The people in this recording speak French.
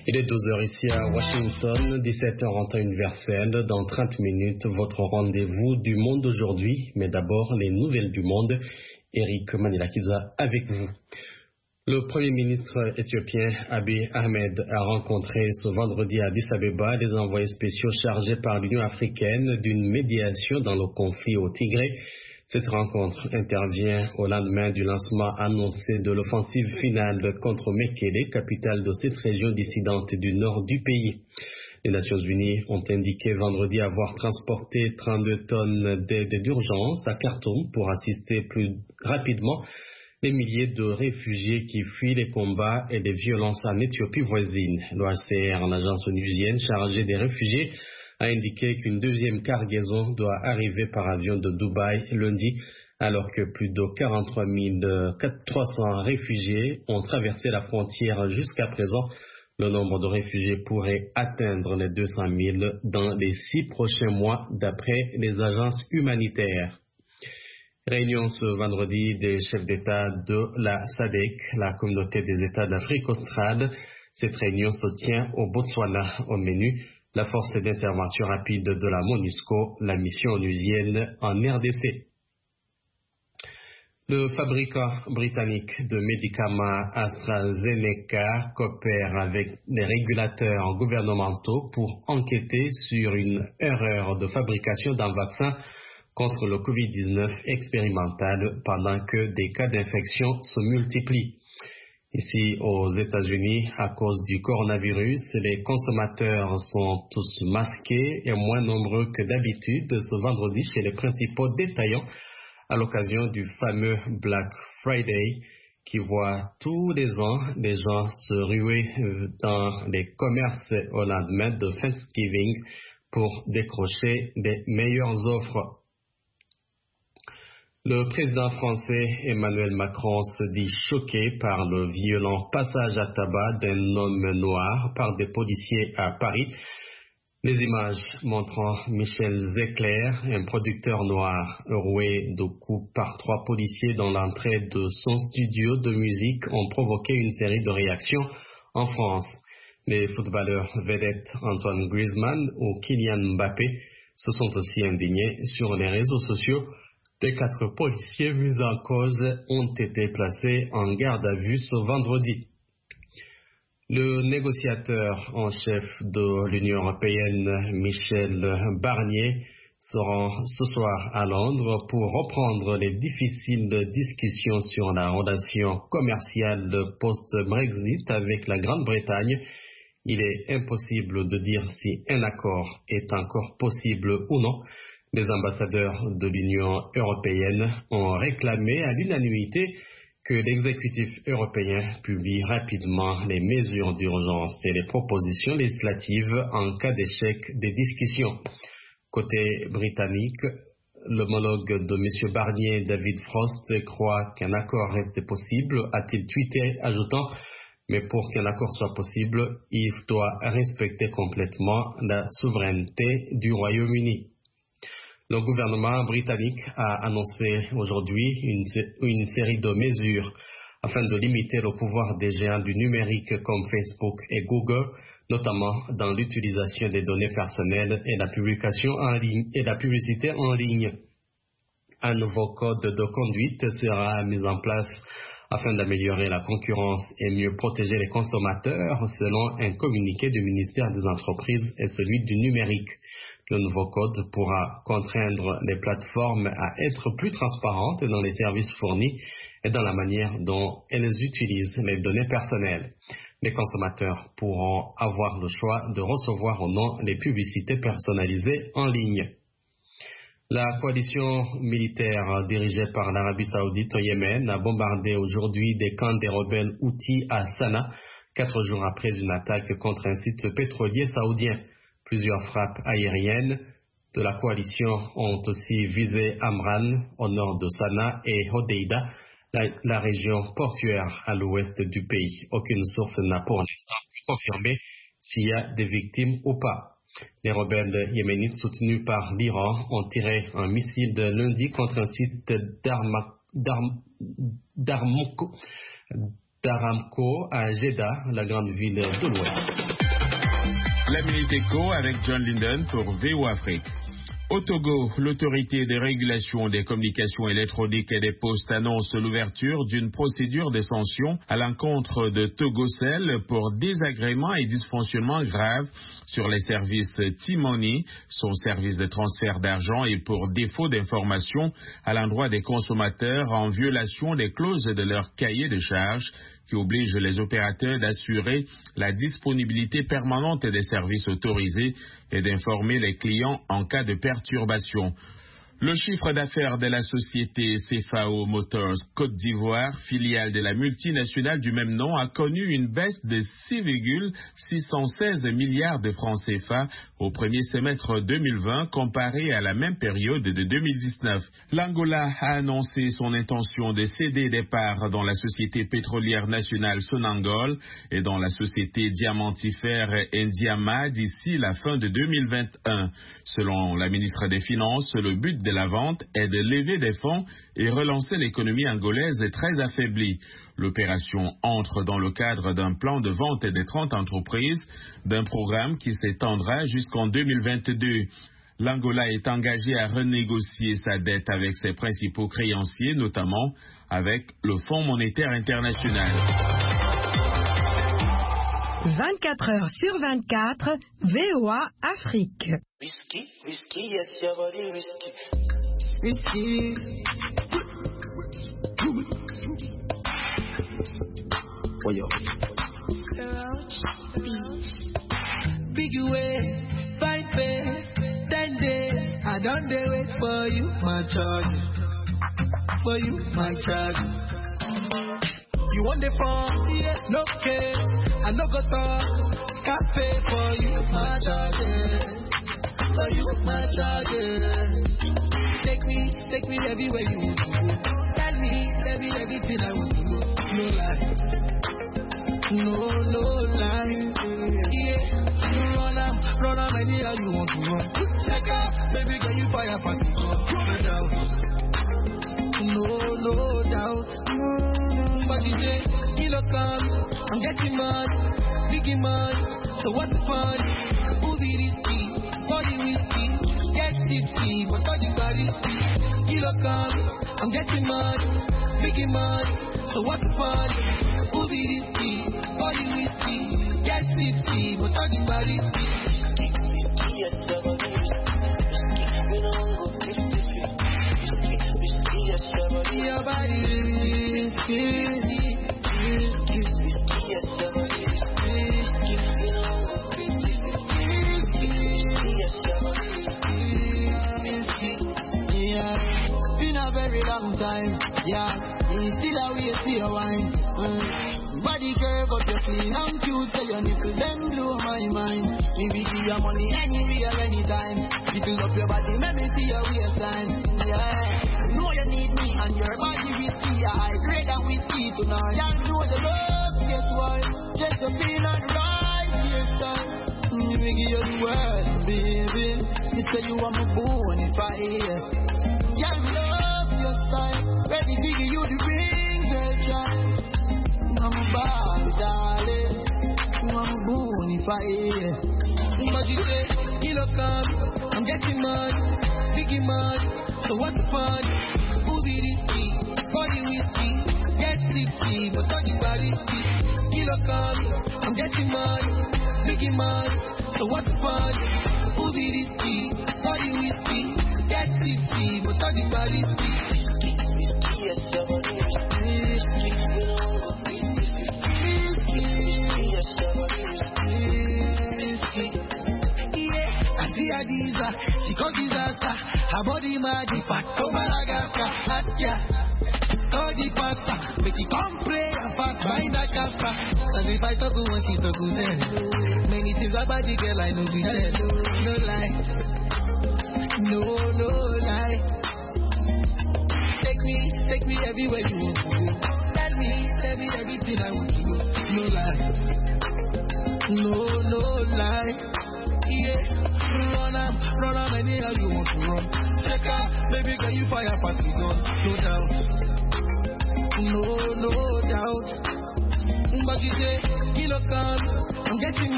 Il est 12h ici à Washington, 17h en temps universel. Dans 30 minutes, votre rendez-vous du monde d'aujourd'hui. Mais d'abord, les nouvelles du monde. Eric Manilakiza avec vous. Le Premier ministre éthiopien Abiy Ahmed a rencontré ce vendredi à Addis Abeba les envoyés spéciaux chargés par l'Union africaine d'une médiation dans le conflit au Tigré. Cette rencontre intervient au lendemain du lancement annoncé de l'offensive finale contre Mekele, capitale de cette région dissidente du nord du pays. Les Nations Unies ont indiqué vendredi avoir transporté 32 tonnes d'aide d'urgence à Khartoum pour assister plus rapidement les milliers de réfugiés qui fuient les combats et les violences en Éthiopie voisine. L'OHCR, l'agence onusienne chargée des réfugiés, a indiqué qu'une deuxième cargaison doit arriver par avion de Dubaï lundi, alors que plus de 43 300 réfugiés ont traversé la frontière jusqu'à présent. Le nombre de réfugiés pourrait atteindre les 200 000 dans les 6 prochains mois, d'après les agences humanitaires. Réunion ce vendredi des chefs d'État de la SADC, la communauté des États d'Afrique australe. Cette réunion se tient au Botswana. Au menu, la force d'intervention rapide de la MONUSCO, la mission onusienne en RDC. Le fabricant britannique de médicaments AstraZeneca coopère avec les régulateurs gouvernementaux pour enquêter sur une erreur de fabrication d'un vaccin contre le Covid-19 expérimental pendant que des cas d'infection se multiplient. Ici aux États-Unis, à cause du coronavirus, les consommateurs sont tous masqués et moins nombreux que d'habitude ce vendredi chez les principaux détaillants à l'occasion du fameux Black Friday qui voit tous les ans des gens se ruer dans les commerces au lendemain de Thanksgiving pour décrocher des meilleures offres. Le président français Emmanuel Macron se dit choqué par le violent passage à tabac d'un homme noir par des policiers à Paris. Les images montrant Michel Zecler, un producteur noir, roué de coups par 3 policiers dans l'entrée de son studio de musique ont provoqué une série de réactions en France. Les footballeurs vedettes Antoine Griezmann ou Kylian Mbappé se sont aussi indignés sur les réseaux sociaux. Les 4 policiers mis en cause ont été placés en garde à vue ce vendredi. Le négociateur en chef de l'Union européenne, Michel Barnier, se rend ce soir à Londres pour reprendre les difficiles discussions sur la relation commerciale post-Brexit avec la Grande-Bretagne. Il est impossible de dire si un accord est encore possible ou non. Les ambassadeurs de l'Union européenne ont réclamé à l'unanimité que l'exécutif européen publie rapidement les mesures d'urgence et les propositions législatives en cas d'échec des discussions. Côté britannique, l'homologue de M. Barnier, David Frost, croit qu'un accord reste possible, a-t-il tweeté, ajoutant « Mais pour qu'un accord soit possible, il doit respecter complètement la souveraineté du Royaume-Uni ». Le gouvernement britannique a annoncé aujourd'hui une série de mesures afin de limiter le pouvoir des géants du numérique comme Facebook et Google, notamment dans l'utilisation des données personnelles et la publication en ligne et la publicité en ligne. Un nouveau code de conduite sera mis en place afin d'améliorer la concurrence et mieux protéger les consommateurs, selon un communiqué du ministère des Entreprises et celui du numérique. Le nouveau code pourra contraindre les plateformes à être plus transparentes dans les services fournis et dans la manière dont elles utilisent les données personnelles. Les consommateurs pourront avoir le choix de recevoir ou non les publicités personnalisées en ligne. La coalition militaire dirigée par l'Arabie Saoudite au Yémen a bombardé aujourd'hui des camps des rebelles Houthis à Sanaa, 4 jours après une attaque contre un site pétrolier saoudien. Plusieurs frappes aériennes de la coalition ont aussi visé Amran, au nord de Sanaa, et Hodeida, la région portuaire à l'ouest du pays. Aucune source n'a pour l'instant pu confirmer s'il y a des victimes ou pas. Les rebelles yéménites soutenus par l'Iran ont tiré un missile de lundi contre un site d'Armouk d'Aramco à Jeddah, la grande ville de l'Ouest. La Minute Éco avec John Linden pour VOA Afrique. Au Togo, l'autorité de régulation des communications électroniques et des postes annonce l'ouverture d'une procédure de sanction à l'encontre de Togocel pour désagréments et dysfonctionnements graves sur les services T-Money, son service de transfert d'argent, et pour défaut d'information à l'endroit des consommateurs en violation des clauses de leur cahier de charges qui oblige les opérateurs d'assurer la disponibilité permanente des services autorisés et d'informer les clients en cas de perturbation. Le chiffre d'affaires de la société CFAO Motors Côte d'Ivoire, filiale de la multinationale du même nom, a connu une baisse de 6,616 milliards de francs CFA au premier semestre 2020 comparé à la même période de 2019. L'Angola a annoncé son intention de céder des parts dans la société pétrolière nationale Sonangol et dans la société diamantifère Ndiama d'ici la fin de 2021. Selon la ministre des Finances, le but de la vente est de lever des fonds et relancer l'économie angolaise très affaiblie. L'opération entre dans le cadre d'un plan de vente des 30 entreprises, d'un programme qui s'étendra jusqu'en 2022. L'Angola est engagé à renégocier sa dette avec ses principaux créanciers, notamment avec le Fonds monétaire international. 24 heures sur 24, VOA Afrique. Whiskey, whiskey, yes, your body whiskey. Whiskey. Oh, yo. Big way, 5 days, 10 days. I don't wait for you, my charge. For you, my charge. You want the phone? Yeah, no case. I no go talk. Cafe for you, my charge. For you, my charge. Take me everywhere you want to go. Tell me everything I want to know. No lie. No lie. Yeah, run am anyhow you want to run. Check out, baby girl, you fire fast. No doubt. No doubt. But the day, kilo come, I'm getting mad, biggie mad. So what's the fun? Who's it risky? Body whiskey, get tipsy, but all the body. Kilo come, I'm getting mad, biggie mad. So what's the fun? Who's it risky? Body whiskey, get tipsy, but all the body. Whiskey, yes, your body whiskey. We don't go 50-50. Whiskey, yes, your body. Your body whiskey, yes, your body whiskey. We don't go 50-50. Yes, your body whiskey. yeah. Been a very long time, yeah. You still a way to your wine. Body curve but you're clean and cute, so your nipple them blow my mind. Maybe give your money anywhere, anytime. You fill up your body, let me see your waistline. Yeah, know you need me and your body whiskey. I grade and whiskey tonight. Y'all know the love, guess why? Just to feel alright, yes time. Let me give you the word, baby. You say you want my bone if I hear. Y'all love your style. Ready to give you the ring, girl, child. I'm a bad darling. I'm a bone if I hear. But you say, kilo come, I'm getting mad, biggie mad. So what's the fun? Who's it risky? Body whiskey, get tipsy, but all the body. Kilo come, I'm getting mad, biggie mad. So what's the fun? Who's it risky? Body whiskey, get tipsy, but all the body. Whiskey, yes, your body whiskey. We don't go 50-50. Whiskey, yes, your body whiskey. Yeah, I see her diva, she got disaster. Her body magic, fat over Madagascar. Hot yeah, all the pasta, make it come pray and fast find that casper. And if I talk to one, she talk to them. Many things about the girl I know we tell. No lie, no lie. Take me everywhere you want to go. Tell me everything I want to know. No lie, no lie. Yeah, run am anyhow you want to run. Check out, baby girl, you fire fast to gun. No doubt. But you say, kilo calm, I'm getting